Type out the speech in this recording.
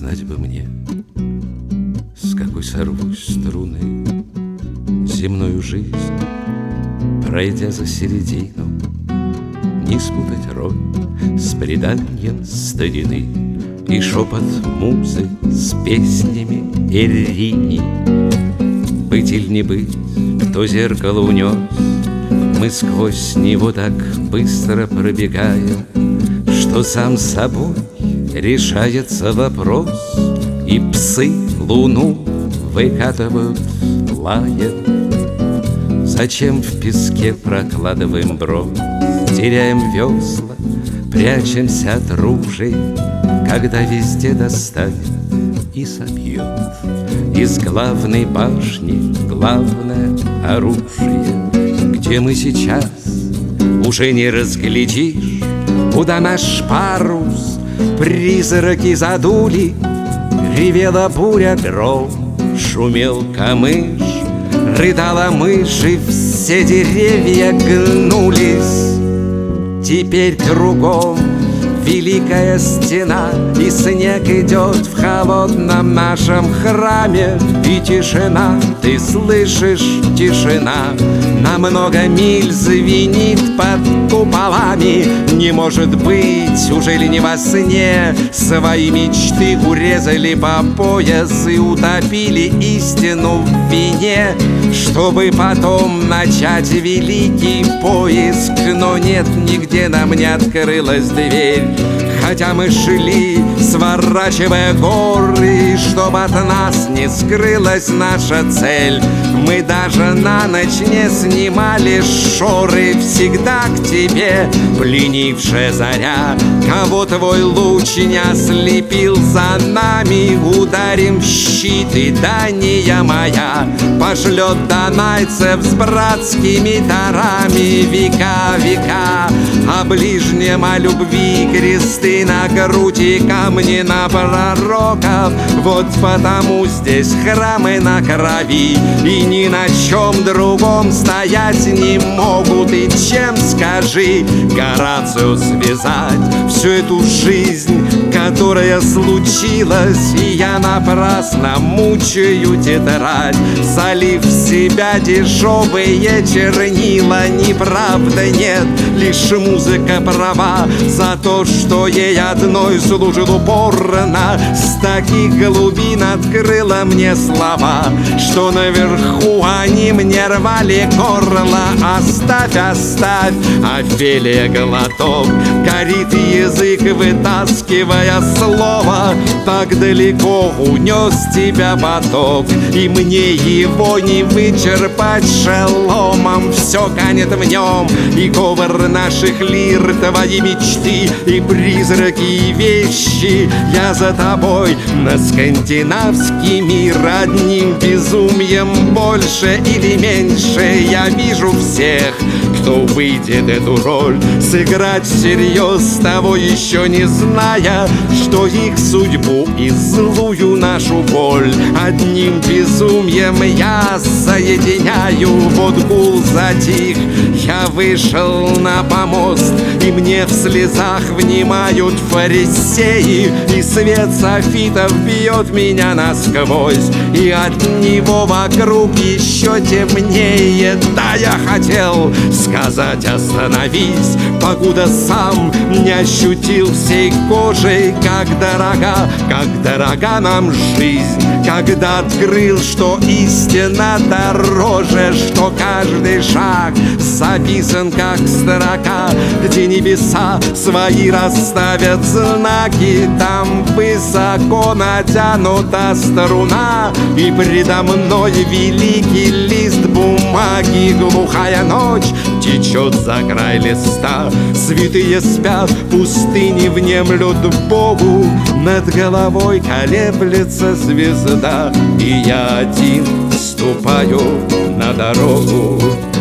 знать бы мне, с какой сорвусь струны земную жизнь, пройдя за середину, не спутать роль с преданием старины и шепот музы с песнями Эрини. Быть или не быть, кто зеркало унес, мы сквозь него так быстро пробегаем, что сам собой решается вопрос, и псы луну выкатывают лаем. Зачем в песке прокладываем брод, теряем весла, прячемся от ружей, когда везде достанет и собьет из главной башни главное оружие. Где мы сейчас, уже не разглядишь, куда наш парус призраки задули. Ревела буря дров, шумел камыш, рыдала мышь, и все деревья гнулись. Теперь кругом великая стена, и снег идет в холодном нашем храме. И тишина, ты слышишь, тишина, на много миль звенит под куполами. Не может быть, ужели не во сне свои мечты урезали по пояс и утопили истину в вине, чтобы потом начать великий поиск. Но нет, нигде нам не открылась дверь, хотя мы шли, сворачивая горы, чтобы от нас не скрылась наша цель. Мы даже на ночь не снимали шоры. Всегда к тебе пленившая заря, кого твой луч не ослепил за нами. Ударим в щит, и дания моя пошлет донайцев с братскими дарами. Века, века о ближнем, о любви, кресты на груди, камни на пророков. Вот потому здесь храмы на крови, и ни на чем другом стоять не могут. И чем, скажи, Горацию связать всю эту жизнь, которая случилась? И я напрасно мучаю тетрадь, залив в себя дешевые чернила. Неправда нет, лишь музыка права за то, что ей одной служит упорно. С таких глубин открыла мне слова, что наверху они мне рвали горло. Оставь, оставь, Офелия, глоток, горит язык, вытаскивая слово. Так далеко унес тебя поток, и мне его не вычерпать шеломом. Все канет в нем, и говор наших лир, твои мечты и призраки, и вещи. Я за тобой на скандинавский мир, одним безумием больше или меньше. Я вижу всех, кто выйдет эту роль, сыграть всерьез, того еще не зная, что их судьбу и злую нашу боль одним безумием я соединяю. Вот гул затих, я вышел на помост, и мне в слезах внимают фарисеи, и свет софитов бьет меня насквозь, и от него вокруг еще темнее. Да, я хотел сказать остановись, покуда сам не ощутил всей кожей, как дорога нам жизнь, когда открыл, что истина дороже, что каждый шаг записан как строка, где небеса свои расставят знаки. Там высоко натянута струна, и предо мной великий лист бумаги. Глухая ночь течет за край листа, святые спят, пустыни внемлют Богу. Над головой колеблется звезда, и я один ступаю на дорогу.